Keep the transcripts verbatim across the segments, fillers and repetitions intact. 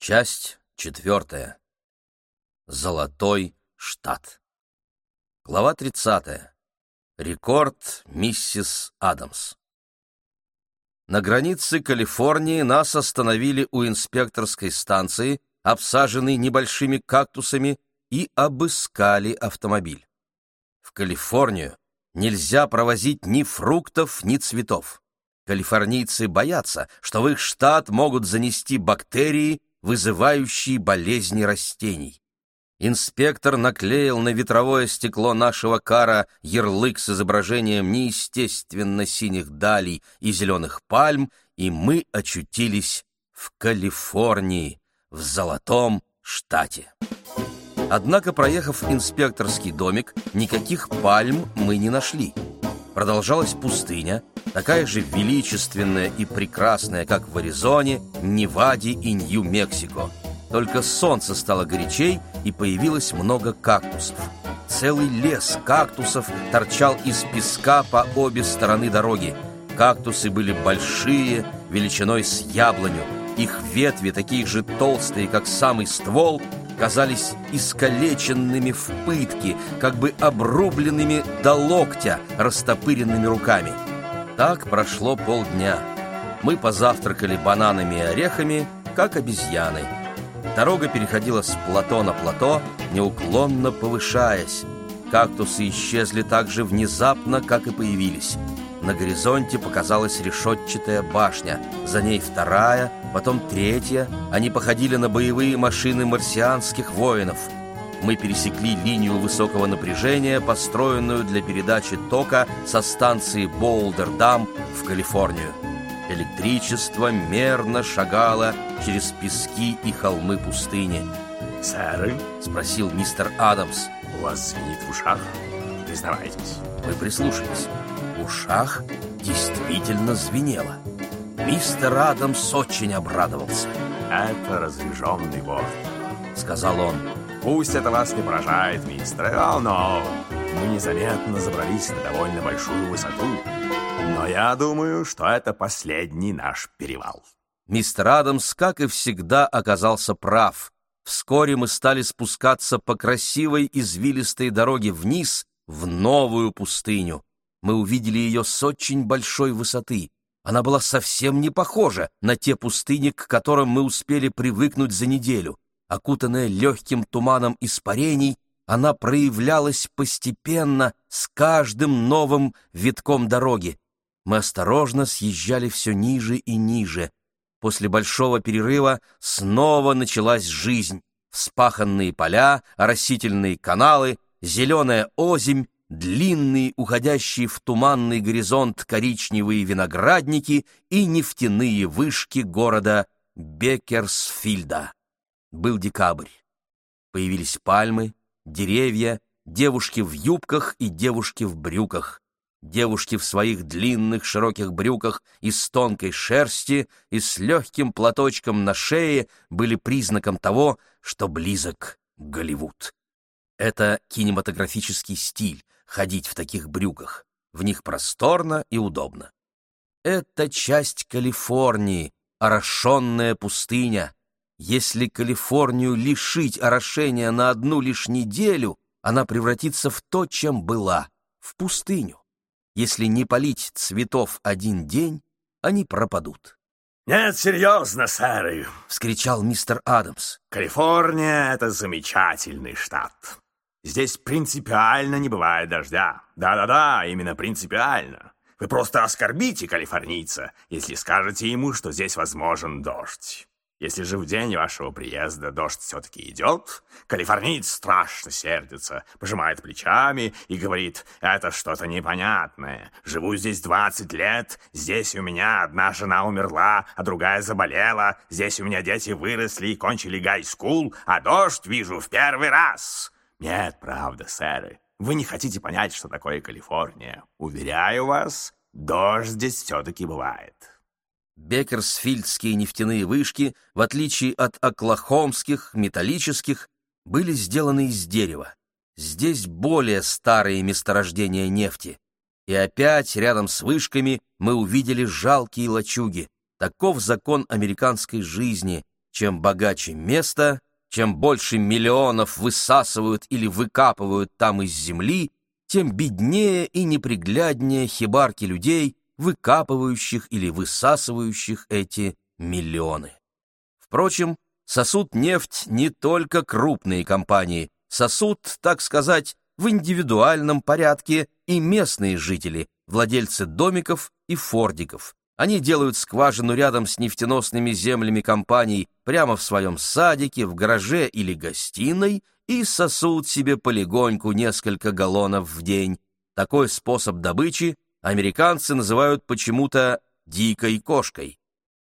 Часть четвертая. Золотой штат. Глава тридцатая. Рекорд миссис Адамс. На границе Калифорнии нас остановили у инспекторской станции, обсаженной небольшими кактусами, и обыскали автомобиль. В Калифорнию нельзя провозить ни фруктов, ни цветов. Калифорнийцы боятся, что в их штат могут занести бактерии, вызывающие болезни растений. Инспектор наклеил на ветровое стекло нашего кара ярлык с изображением неестественно синих далей и зеленых пальм, и мы очутились в Калифорнии, в Золотом штате. Однако, проехав инспекторский домик, никаких пальм мы не нашли. Продолжалась пустыня, такая же величественная и прекрасная, как в Аризоне, Неваде и Нью-Мексико. Только солнце стало горячей, и появилось много кактусов. Целый лес кактусов торчал из песка по обе стороны дороги. Кактусы были большие, величиной с яблоню. Их ветви, такие же толстые, как самый ствол, казались искалеченными в пытке, как бы обрубленными до локтя растопыренными руками. Так прошло полдня. Мы позавтракали бананами и орехами, как обезьяны. Дорога переходила с плато на плато, неуклонно повышаясь. Кактусы исчезли так же внезапно, как и появились. На горизонте показалась решетчатая башня, за ней вторая, потом третья. Они походили на боевые машины марсианских воинов. Мы пересекли линию высокого напряжения, построенную для передачи тока со станции Боулдер-Дам в Калифорнию. Электричество мерно шагало через пески и холмы пустыни. «Сэр?» — спросил мистер Адамс. «У вас звенит в ушах? Признавайтесь». Мы прислушались. В ушах действительно звенело. Мистер Адамс очень обрадовался. «Это разряженный воздух», — сказал он. «Пусть это вас не поражает, мистер. О, но мы незаметно забрались на довольно большую высоту. Но я думаю, что это последний наш перевал». Мистер Адамс, как и всегда, оказался прав. Вскоре мы стали спускаться по красивой извилистой дороге вниз в новую пустыню. Мы увидели ее с очень большой высоты. Она была совсем не похожа на те пустыни, к которым мы успели привыкнуть за неделю. Окутанная легким туманом испарений, она проявлялась постепенно с каждым новым витком дороги. Мы осторожно съезжали все ниже и ниже. После большого перерыва снова началась жизнь. Вспаханные поля, оросительные каналы, зеленая озимь, длинные, уходящие в туманный горизонт коричневые виноградники и нефтяные вышки города Беккерсфильда. Был декабрь. Появились пальмы, деревья, девушки в юбках и девушки в брюках. Девушки в своих длинных широких брюках из тонкой шерсти и с легким платочком на шее были признаком того, что близок Голливуд. Это кинематографический стиль — ходить в таких брюках. В них просторно и удобно. Это часть Калифорнии, орошенная пустыня. Если Калифорнию лишить орошения на одну лишь неделю, она превратится в то, чем была — в пустыню. Если не полить цветов один день, они пропадут. «Нет, серьезно, сэр!» — вскричал мистер Адамс. «Калифорния — это замечательный штат. Здесь принципиально не бывает дождя. Да-да-да, именно принципиально. Вы просто оскорбите калифорнийца, если скажете ему, что здесь возможен дождь. Если же в день вашего приезда дождь все-таки идет, калифорниец страшно сердится, пожимает плечами и говорит: «Это что-то непонятное. Живу здесь двадцать лет, здесь у меня одна жена умерла, а другая заболела, здесь у меня дети выросли и кончили гай-скул, а дождь вижу в первый раз». Нет, правда, сэры, вы не хотите понять, что такое Калифорния. Уверяю вас, дождь здесь все-таки бывает. Беккерсфильдские нефтяные вышки, в отличие от оклахомских, металлических, были сделаны из дерева. Здесь более старые месторождения нефти. И опять рядом с вышками мы увидели жалкие лачуги. Таков закон американской жизни. чем богаче место, чем больше миллионов высасывают или выкапывают там из земли, тем беднее и непригляднее хибарки людей, выкапывающих или высасывающих эти миллионы. Впрочем, сосут нефть не только крупные компании, сосут, так сказать, в индивидуальном порядке и местные жители, владельцы домиков и фордиков. Они делают скважину рядом с нефтеносными землями компаний прямо в своем садике, в гараже или гостиной и сосут себе полегоньку несколько галлонов в день. Такой способ добычи американцы называют почему-то «дикой кошкой».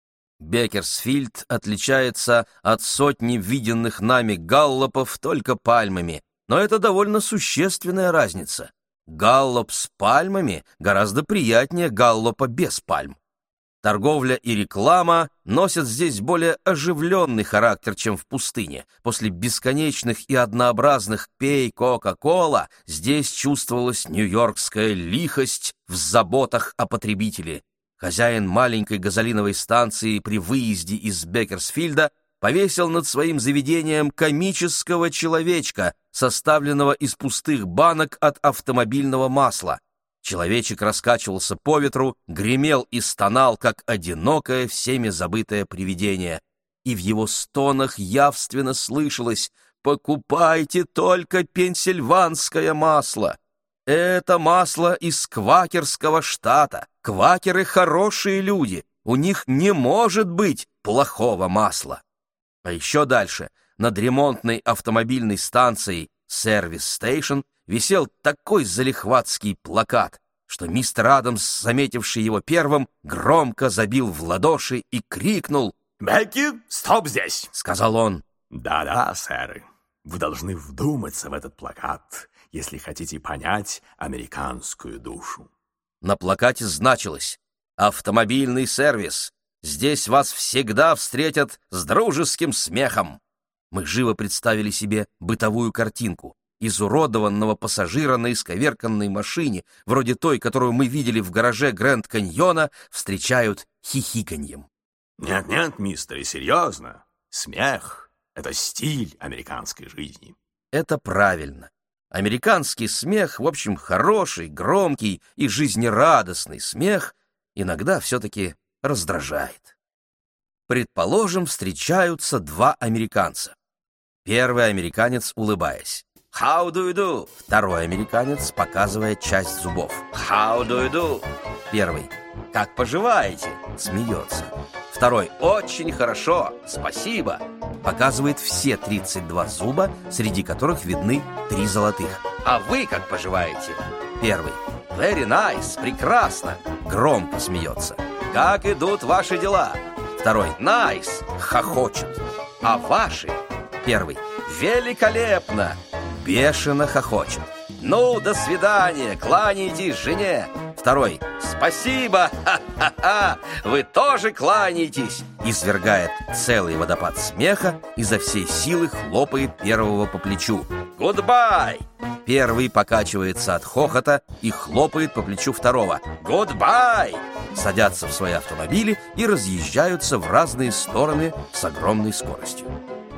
Беккерсфильд отличается от сотни виденных нами галлопов только пальмами, но это довольно существенная разница. Галлоп с пальмами гораздо приятнее галлопа без пальм. Торговля и реклама носят здесь более оживленный характер, чем в пустыне. После бесконечных и однообразных «пей Кока-Кола» здесь чувствовалась нью-йоркская лихость в заботах о потребителе. Хозяин маленькой газолиновой станции при выезде из Беккерсфильда повесил над своим заведением комического человечка, составленного из пустых банок от автомобильного масла. Человечек раскачивался по ветру, гремел и стонал, как одинокое, всеми забытое привидение. И в его стонах явственно слышалось: «Покупайте только пенсильванское масло! Это масло из квакерского штата. Квакеры хорошие люди, у них не может быть плохого масла». А еще дальше, над ремонтной автомобильной станцией «Сервис Стейшн» висел такой залихватский плакат, что мистер Адамс, заметивший его первым, громко забил в ладоши и крикнул: «Бекки, стоп здесь!» — сказал он. «Да-да, сэры, вы должны вдуматься в этот плакат, если хотите понять американскую душу». На плакате значилось: «Автомобильный сервис. Здесь вас всегда встретят с дружеским смехом». Мы живо представили себе бытовую картинку. Изуродованного пассажира на исковерканной машине, вроде той, которую мы видели в гараже Грэнд-Каньона, встречают хихиканьем. «Нет-нет, мистер, серьезно. Смех — это стиль американской жизни». Это правильно. Американский смех, в общем, хороший, громкий и жизнерадостный смех, иногда все-таки раздражает. Предположим, встречаются два американца. Первый американец, улыбаясь: «How do you do?» Второй американец, показывая часть зубов: «How do you do?» Первый: «Как поживаете?» Смеется. Второй: «Очень хорошо, спасибо». Показывает все тридцать два зуба, среди которых видны три золотых. «А вы как поживаете?» Первый: «Very nice, прекрасно». Громко смеется. «Как идут ваши дела?» Второй: «Nice», хохочет. «А ваши?» Первый: «Великолепно», бешено хохочет. «Ну, до свидания, кланяйтесь жене». Второй: «Спасибо, ха-ха-ха, вы тоже кланяетесь», извергает целый водопад смеха, изо всей силы хлопает первого по плечу. «Гудбай!» Первый покачивается от хохота и хлопает по плечу второго. «Гудбай!» Садятся в свои автомобили и разъезжаются в разные стороны с огромной скоростью.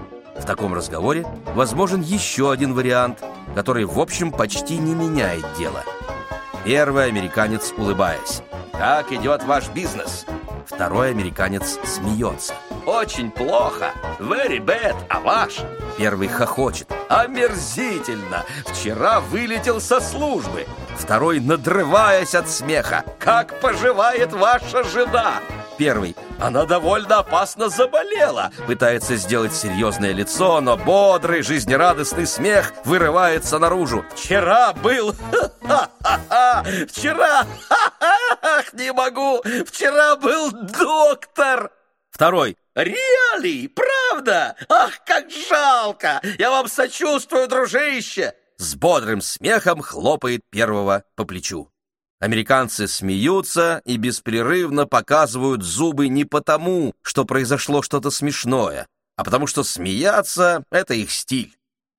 В таком разговоре возможен еще один вариант, который, в общем, почти не меняет дело. Первый американец, улыбаясь: «Как идет ваш бизнес?» Второй американец смеется: «Очень плохо, very bad, а ваш?» Первый хохочет: «Омерзительно, вчера вылетел со службы». Второй, надрываясь от смеха: «Как поживает ваша жена?» Первый: «Она довольно опасно заболела». Пытается сделать серьезное лицо, но бодрый, жизнерадостный смех вырывается наружу. «Вчера был... Ха-ха-ха! Вчера... Ха-ха-ха! Не могу! Вчера был доктор!» Второй: «Реали? Правда? Ах, как жалко! Я вам сочувствую, дружище!» С бодрым смехом хлопает первого по плечу. Американцы смеются и беспрерывно показывают зубы не потому, что произошло что-то смешное, а потому что смеяться — это их стиль.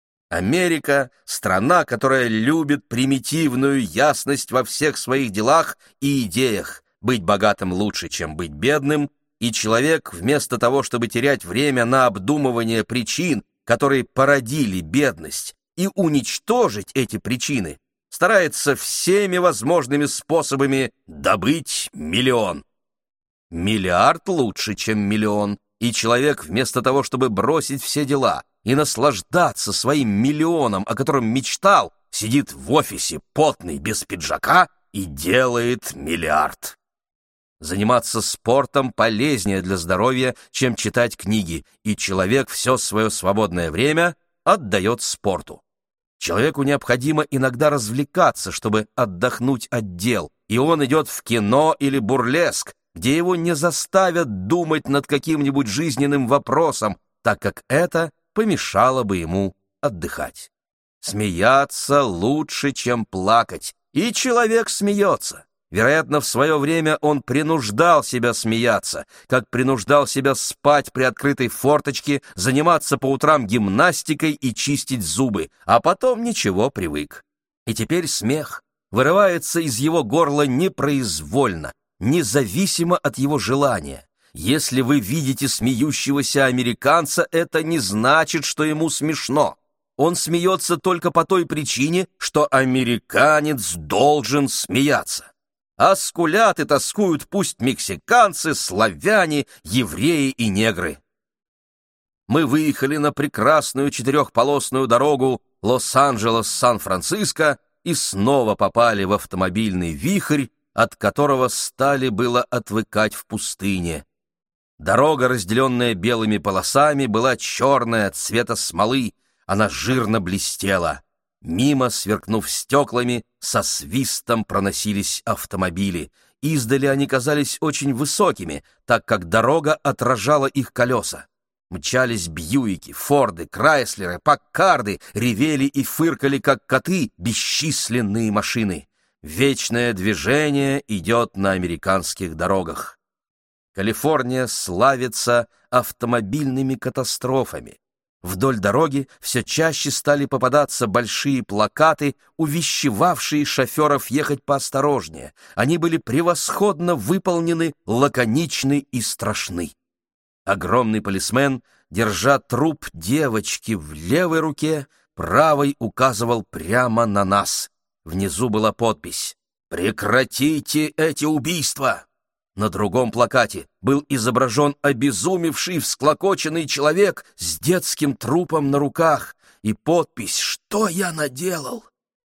Америка — страна, которая любит примитивную ясность во всех своих делах и идеях. Быть богатым лучше, чем быть бедным, и человек, вместо того, чтобы терять время на обдумывание причин, которые породили бедность, и уничтожить эти причины, старается всеми возможными способами добыть миллион. Миллиард лучше, чем миллион, и человек, вместо того, чтобы бросить все дела и наслаждаться своим миллионом, о котором мечтал, сидит в офисе потный, без пиджака, и делает миллиард. Заниматься спортом полезнее для здоровья, чем читать книги, и человек все свое свободное время отдает спорту. Человеку необходимо иногда развлекаться, чтобы отдохнуть от дел, и он идет в кино или бурлеск, где его не заставят думать над каким-нибудь жизненным вопросом, так как это помешало бы ему отдыхать. Смеяться лучше, чем плакать, и человек смеется. Вероятно, в свое время он принуждал себя смеяться, как принуждал себя спать при открытой форточке, заниматься по утрам гимнастикой и чистить зубы, а потом ничего, привык. И теперь смех вырывается из его горла непроизвольно, независимо от его желания. Если вы видите смеющегося американца, это не значит, что ему смешно. Он смеется только по той причине, что американец должен смеяться. А скулят и тоскуют пусть мексиканцы, славяне, евреи и негры. Мы выехали на прекрасную четырехполосную дорогу Лос-Анджелес-Сан-Франциско и снова попали в автомобильный вихрь, от которого стали было отвыкать в пустыне. Дорога, разделенная белыми полосами, была черная, цвета смолы, она жирно блестела. Мимо, сверкнув стеклами, со свистом проносились автомобили. Издали они казались очень высокими, так как дорога отражала их колеса. Мчались Бьюики, Форды, Крайслеры, Паккарды, ревели и фыркали, как коты, бесчисленные машины. Вечное движение идет на американских дорогах. Калифорния славится автомобильными катастрофами. Вдоль дороги все чаще стали попадаться большие плакаты, увещевавшие шоферов ехать поосторожнее. Они были превосходно выполнены, лаконичны и страшны. Огромный полисмен, держа труп девочки в левой руке, правой указывал прямо на нас. Внизу была подпись «Прекратите эти убийства!». На другом плакате был изображен обезумевший, всклокоченный человек с детским трупом на руках, и подпись «Что я наделал?».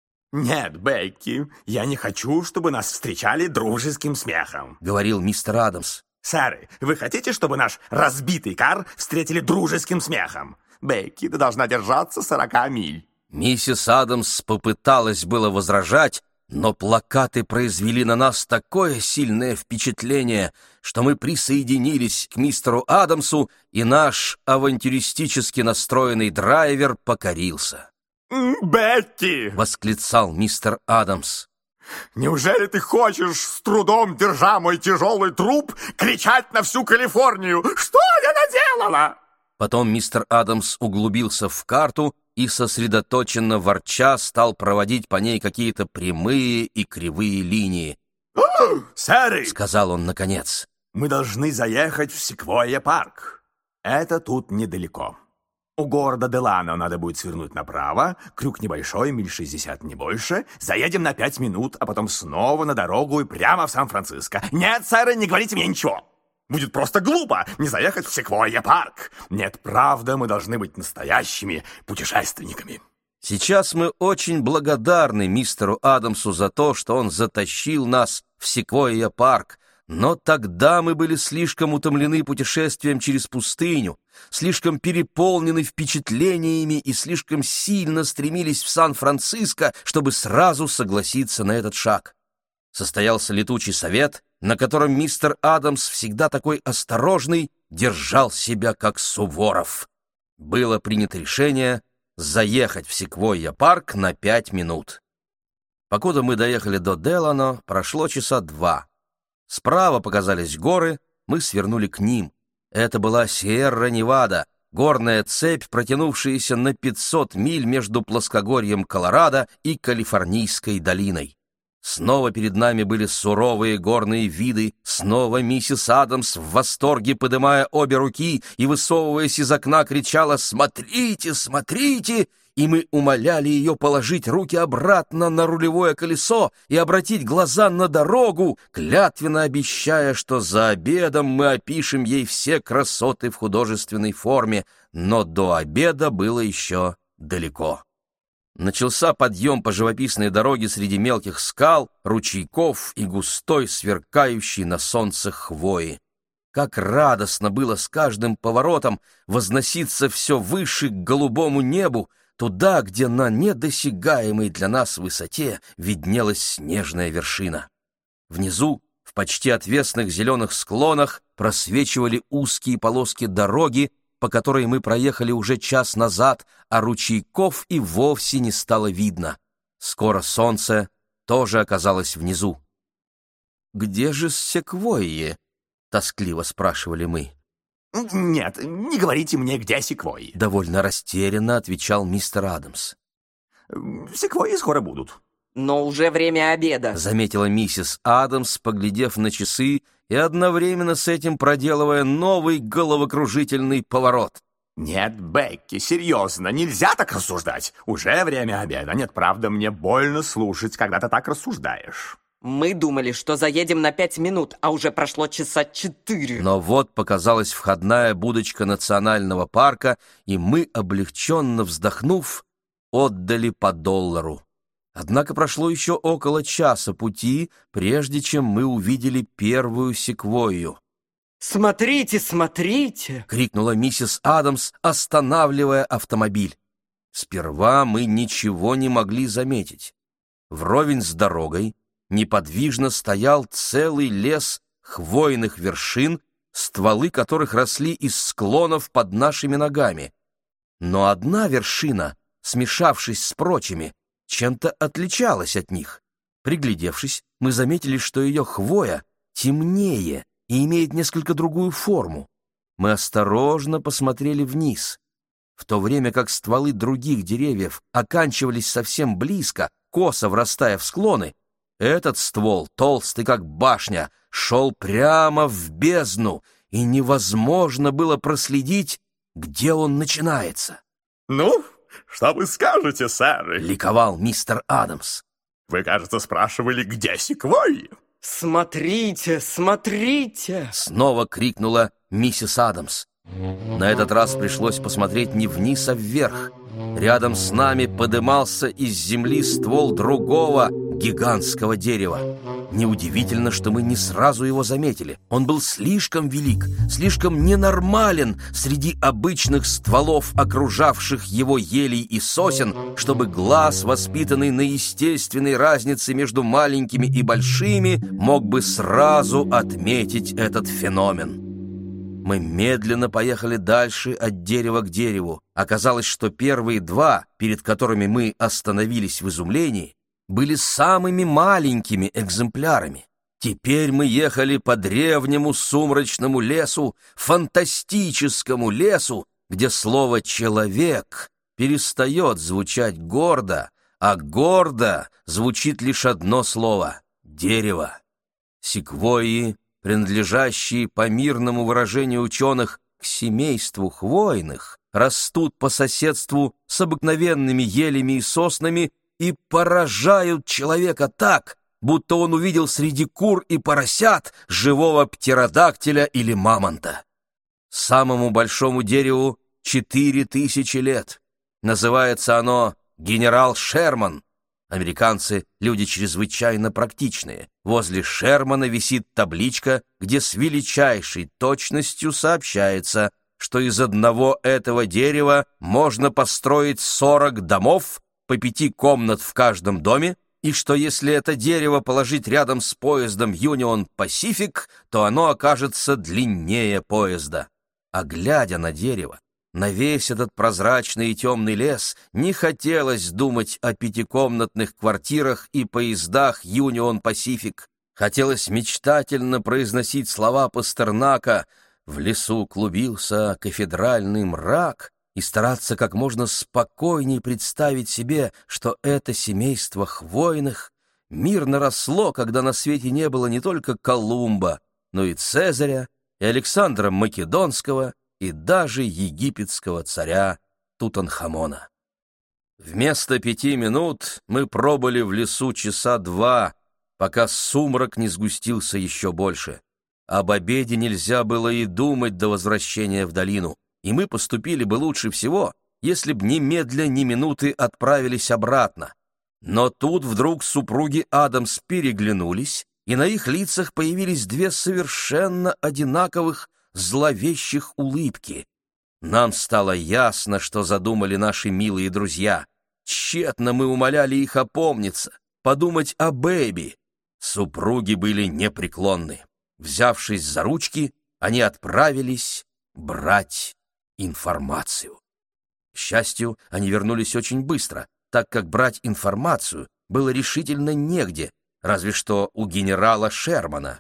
«Нет, Бекки, я не хочу, чтобы нас встречали дружеским смехом», — говорил мистер Адамс. «Сэры, вы хотите, чтобы наш разбитый кар встретили дружеским смехом? Бекки, ты должна держаться сорока миль». Миссис Адамс попыталась было возражать, но плакаты произвели на нас такое сильное впечатление, что мы присоединились к мистеру Адамсу, и наш авантюристически настроенный драйвер покорился. «Бетти!» — восклицал мистер Адамс. «Неужели ты хочешь, с трудом держа мой тяжелый труп, кричать на всю Калифорнию? Что я наделала?» Потом мистер Адамс углубился в карту и, сосредоточенно ворча, стал проводить по ней какие-то прямые и кривые линии. «Сэры!» — сказал он наконец. «Мы должны заехать в Секвойя-парк. Это тут недалеко. У города Делано надо будет свернуть направо, крюк небольшой, миль шестьдесят, не больше. Заедем на пять минут, а потом снова на дорогу и прямо в Сан-Франциско. Нет, сэры, не говорите мне ничего. Будет просто глупо не заехать в Секвойя-парк. Нет, правда, мы должны быть настоящими путешественниками». Сейчас мы очень благодарны мистеру Адамсу за то, что он затащил нас в Секвойя-парк, но тогда мы были слишком утомлены путешествием через пустыню, слишком переполнены впечатлениями и слишком сильно стремились в Сан-Франциско, чтобы сразу согласиться на этот шаг. Состоялся летучий совет, на котором мистер Адамс, всегда такой осторожный, держал себя как Суворов. Было принято решение заехать в Секвойя-парк на пять минут. Покуда мы доехали до Делано, прошло часа два. Справа показались горы, мы свернули к ним. Это была Сьерра-Невада, горная цепь, протянувшаяся на пятьсот миль между плоскогорьем Колорадо и Калифорнийской долиной. Снова перед нами были суровые горные виды, снова миссис Адамс в восторге, подымая обе руки и, высовываясь из окна, кричала «Смотрите, смотрите!» И мы умоляли ее положить руки обратно на рулевое колесо и обратить глаза на дорогу, клятвенно обещая, что за обедом мы опишем ей все красоты в художественной форме, но до обеда было еще далеко. Начался подъем по живописной дороге среди мелких скал, ручейков и густой, сверкающей на солнце хвои. Как радостно было с каждым поворотом возноситься все выше к голубому небу, туда, где на недосягаемой для нас высоте виднелась снежная вершина. Внизу, в почти отвесных зеленых склонах, просвечивали узкие полоски дороги, по которой мы проехали уже час назад, а ручейков и вовсе не стало видно. Скоро солнце тоже оказалось внизу. «Где же секвойи?» — тоскливо спрашивали мы. «Нет, не говорите мне, где секвойи», — довольно растерянно отвечал мистер Адамс. «Секвойи скоро будут». «Но уже время обеда», — заметила миссис Адамс, поглядев на часы и одновременно с этим проделывая новый головокружительный поворот. «Нет, Бекки, серьезно, нельзя так рассуждать. Уже время обеда. Нет, правда, мне больно слушать, когда ты так рассуждаешь». «Мы думали, что заедем на пять минут, а уже прошло часа четыре». Но вот показалась входная будочка национального парка, и мы, облегченно вздохнув, отдали по доллару. Однако прошло еще около часа пути, прежде чем мы увидели первую секвойю. «Смотрите, смотрите!» — крикнула миссис Адамс, останавливая автомобиль. Сперва мы ничего не могли заметить. Вровень с дорогой неподвижно стоял целый лес хвойных вершин, стволы которых росли из склонов под нашими ногами. Но одна вершина, смешавшись с прочими, чем-то отличалась от них. Приглядевшись, мы заметили, что ее хвоя темнее и имеет несколько другую форму. Мы осторожно посмотрели вниз. В то время как стволы других деревьев оканчивались совсем близко, косо врастая в склоны, этот ствол, толстый как башня, шел прямо в бездну, и невозможно было проследить, где он начинается. «Ну, что вы скажете, сэр?» — ликовал мистер Адамс. «Вы, кажется, спрашивали, где секвойи?» «Смотрите, смотрите!» — снова крикнула миссис Адамс. На этот раз пришлось посмотреть не вниз, а вверх. Рядом с нами подымался из земли ствол другого гигантского дерева. Неудивительно, что мы не сразу его заметили. Он был слишком велик, слишком ненормален среди обычных стволов, окружавших его елей и сосен, чтобы глаз, воспитанный на естественной разнице между маленькими и большими, мог бы сразу отметить этот феномен. Мы медленно поехали дальше от дерева к дереву. Оказалось, что первые два, перед которыми мы остановились в изумлении, были самыми маленькими экземплярами. Теперь мы ехали по древнему сумрачному лесу, фантастическому лесу, где слово «человек» перестает звучать гордо, а гордо звучит лишь одно слово — дерево. Секвойи, принадлежащие, по мирному выражению ученых, к семейству хвойных, растут по соседству с обыкновенными елями и соснами и поражают человека так, будто он увидел среди кур и поросят живого птеродактиля или мамонта. Самому большому дереву четыре тысячи лет. Называется оно «Генерал Шерман». Американцы — люди чрезвычайно практичные. Возле Шермана висит табличка, где с величайшей точностью сообщается, что из одного этого дерева можно построить сорок домов, по пяти комнат в каждом доме, и что если это дерево положить рядом с поездом Union Pacific, то оно окажется длиннее поезда. А глядя на дерево, на весь этот прозрачный и темный лес, не хотелось думать о пятикомнатных квартирах и поездах Union Pacific. Хотелось мечтательно произносить слова Пастернака «В лесу клубился кафедральный мрак» и стараться как можно спокойнее представить себе, что это семейство хвойных мирно росло, когда на свете не было не только Колумба, но и Цезаря, и Александра Македонского, и даже египетского царя Тутанхамона. Вместо пяти минут мы пробыли в лесу часа два, пока сумрак не сгустился еще больше. Об обеде нельзя было и думать до возвращения в долину, и мы поступили бы лучше всего, если б немедля ни минуты отправились обратно. Но тут вдруг супруги Адамс переглянулись, и на их лицах появились две совершенно одинаковых зловещих улыбки. Нам стало ясно, что задумали наши милые друзья. Тщетно мы умоляли их опомниться, подумать о Бэби. Супруги были непреклонны. Взявшись за ручки, они отправились брать информацию. К счастью, они вернулись очень быстро, так как брать информацию было решительно негде, разве что у генерала Шермана.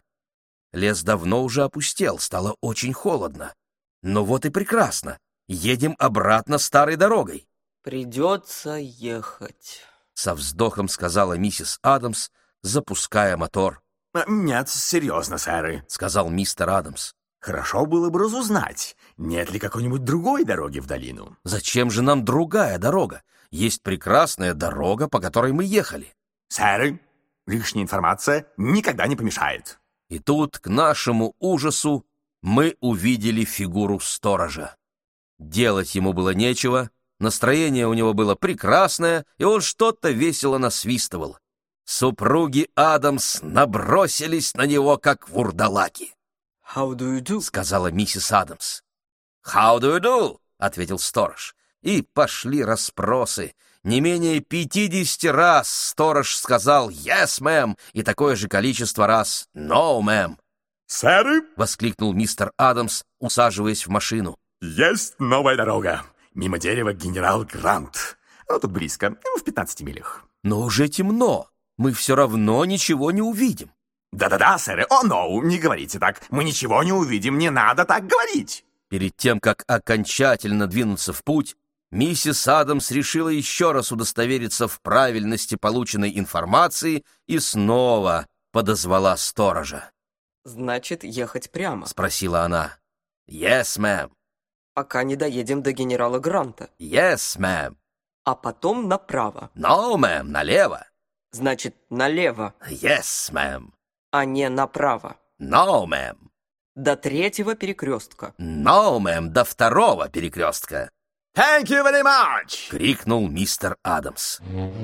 Лес давно уже опустел, стало очень холодно. Но вот и прекрасно, едем обратно старой дорогой. Придется ехать, Со вздохом сказала миссис Адамс, запуская мотор. «Нет, серьезно, сэры», — сказал мистер Адамс. «хорошо было бы разузнать, нет ли какой-нибудь другой дороги в долину». Зачем же нам другая дорога? Есть прекрасная дорога, по которой мы ехали. «Сэры, лишняя информация никогда не помешает». И тут, к нашему ужасу, мы увидели фигуру сторожа. Делать ему было нечего, настроение у него было прекрасное, и он что-то весело насвистывал. Супруги Адамс набросились на него, как вурдалаки. How do you do? — сказала миссис Адамс. «How do you do?» — ответил сторож. И пошли расспросы. Не менее пятидесяти раз сторож сказал «Yes, мэм», и такое же количество раз «No, мэм». «Сэры!» — воскликнул мистер Адамс, усаживаясь в машину. «Есть новая дорога. Мимо дерева генерал Грант. Ну, тут близко, в пятнадцати милях». «Но уже темно. Мы все равно ничего не увидим». «Да-да-да, сэры, о, ноу, не говорите так. Мы ничего не увидим, не надо так говорить». Перед тем, как окончательно двинуться в путь, миссис Адамс решила еще раз удостовериться в правильности полученной информации и снова подозвала сторожа. Значит, ехать прямо, — спросила она. «Yes, мэм». пока не доедем до генерала Гранта. «Yes, мэм». А потом направо. «No, мэм», налево. Значит, налево, «Yes, мэм». а не направо. «No, мэм». До третьего перекрестка. «No, мэм», до второго перекрестка. «Thank you very much!» — крикнул мистер Адамс.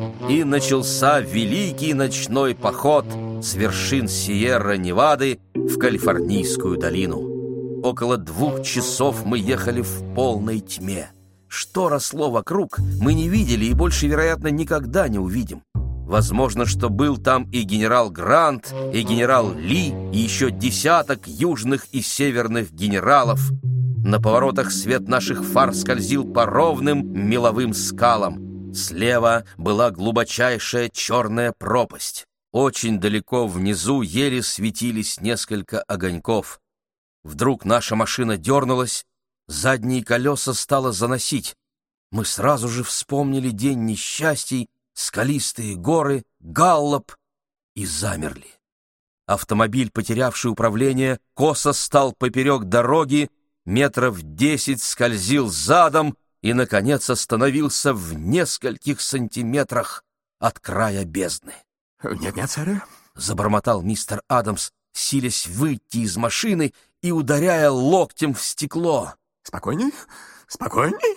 И начался великий ночной поход с вершин Сьерра-Невады в Калифорнийскую долину. Около двух часов мы ехали в полной тьме. Что росло вокруг, мы не видели и больше, вероятно, никогда не увидим. Возможно, что был там и генерал Грант, и генерал Ли, и еще десяток южных и северных генералов. На поворотах свет наших фар скользил по ровным меловым скалам. Слева была глубочайшая черная пропасть. Очень далеко внизу еле светились несколько огоньков. Вдруг наша машина дернулась, задние колеса стало заносить. Мы сразу же вспомнили день несчастий, скалистые горы, Галлоп и замерли. Автомобиль, потерявший управление, косо стал поперек дороги, метров десять скользил задом и, наконец, остановился в нескольких сантиметрах от края бездны. «Нет-нет, сэры». — забормотал мистер Адамс, силясь выйти из машины и ударяя локтем в стекло. «Спокойней, спокойней.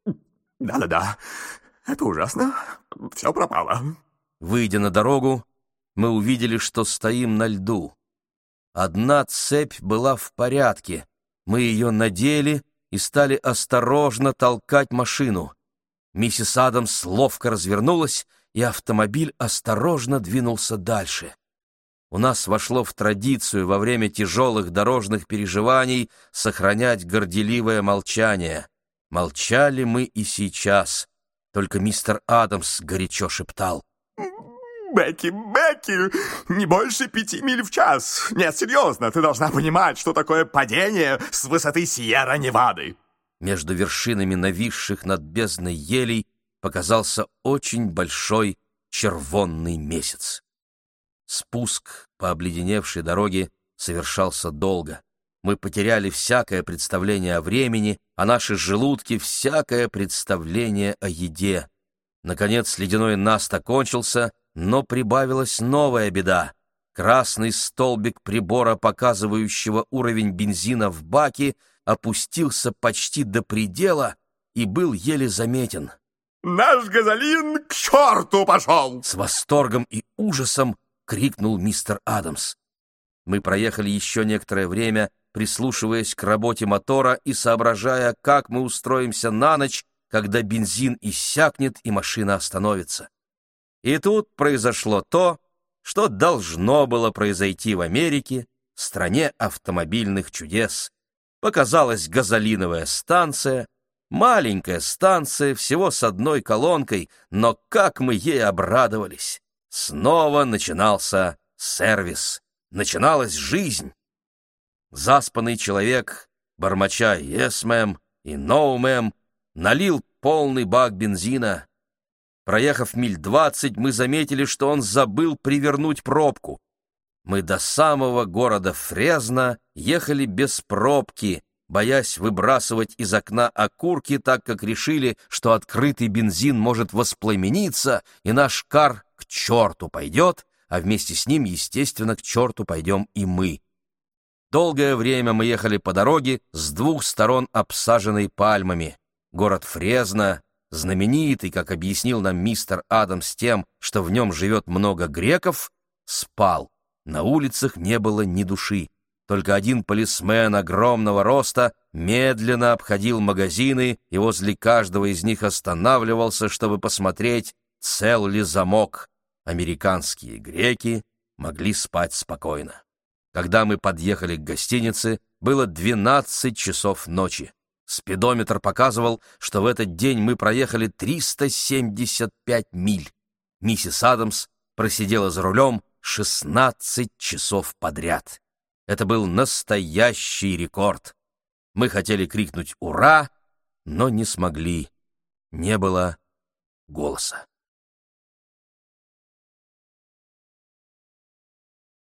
Да-да-да, это ужасно. Все пропало». Выйдя на дорогу, мы увидели, что стоим на льду. Одна цепь была в порядке. Мы ее надели и стали осторожно толкать машину. Миссис Адамс ловко развернулась, и автомобиль осторожно двинулся дальше. У нас вошло в традицию во время тяжелых дорожных переживаний сохранять горделивое молчание. Молчали мы и сейчас, только мистер Адамс горячо шептал: «Бекки, Бекки, не больше пяти миль в час. Нет, серьезно, ты должна понимать, что такое падение с высоты Сьерра-Невады». Между вершинами нависших над бездной елей показался очень большой червонный месяц. Спуск по обледеневшей дороге совершался долго. Мы потеряли всякое представление о времени, а наши желудки — всякое представление о еде. Наконец ледяной наст окончился, но прибавилась новая беда. Красный столбик прибора, показывающего уровень бензина в баке, опустился почти до предела и был еле заметен. «Наш газолин к черту пошел!» С восторгом и ужасом крикнул мистер Адамс. Мы проехали еще некоторое время, прислушиваясь к работе мотора и соображая, как мы устроимся на ночь, когда бензин иссякнет и машина остановится. И тут произошло то, что должно было произойти в Америке, стране автомобильных чудес. Показалась газолиновая станция, маленькая станция, всего с одной колонкой, но как мы ей обрадовались! Снова начинался сервис, начиналась жизнь. Заспанный человек, бормоча «Yes, мэм» и «No, мэм», налил полный бак бензина. Проехав миль двадцать, мы заметили, что он забыл привернуть пробку. Мы до самого города Фресно ехали без пробки, боясь выбрасывать из окна окурки, так как решили, что открытый бензин может воспламениться, и наш кар к черту пойдет, а вместе с ним, естественно, к черту пойдем и мы. Долгое время мы ехали по дороге, с двух сторон обсаженной пальмами. Город Фресно, знаменитый, как объяснил нам мистер Адамс, тем, что в нем живет много греков, спал. На улицах не было ни души. Только один полисмен огромного роста медленно обходил магазины и возле каждого из них останавливался, чтобы посмотреть, цел ли замок. Американские греки могли спать спокойно. Когда мы подъехали к гостинице, было двенадцать часов ночи. Спидометр показывал, что в этот день мы проехали триста семьдесят пять миль. Миссис Адамс просидела за рулем шестнадцать часов подряд. Это был настоящий рекорд. Мы хотели крикнуть «Ура!», но не смогли. Не было голоса.